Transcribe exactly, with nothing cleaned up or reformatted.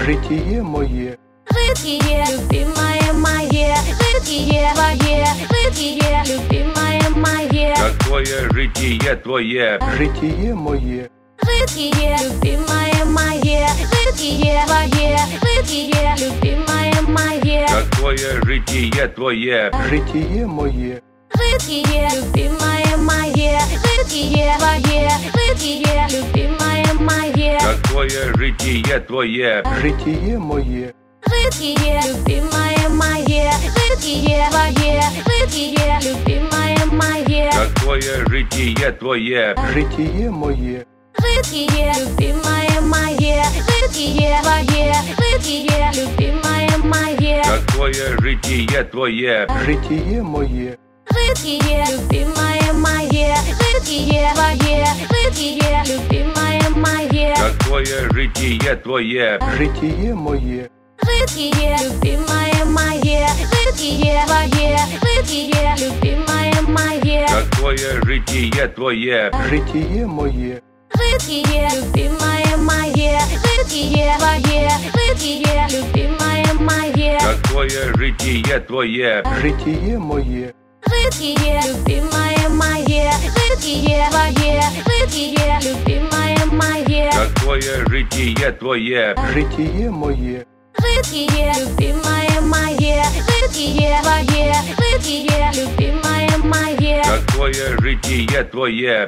житіє моє, житие, любимое мое, житие твое, житие, любимое мое, какое житие твое, житіє моє, житие, любимое мое, житие твое, житие, любимое мое, какое житие твое, житіє моє, житие, любимое мое, житие твое, житие, любимое мое, какое житие твое, житіє моє, житие, любимое мое, житие твое, житие, любимое мое, какое житие твое, житіє моє, житие, любимое мое, житие твое, житие, любимое мое, какое житие твое, житіє моє, житие, любимое мое, житие твое, житие, любимое мое, какое житие твое, житіє моє, житие, любимое мое, житие твое, житие, любимое мое, какое житие твое, житіє моє, житие, любимое мое, житие твое, житие, любимое мое, какое житие твое, житіє моє, житие, любимое мое, житие твое, житие, любимое мое, какое житие твое, житіє моє, житие, любимое мое, житие твое, житие, любимое мое, какое житие твое,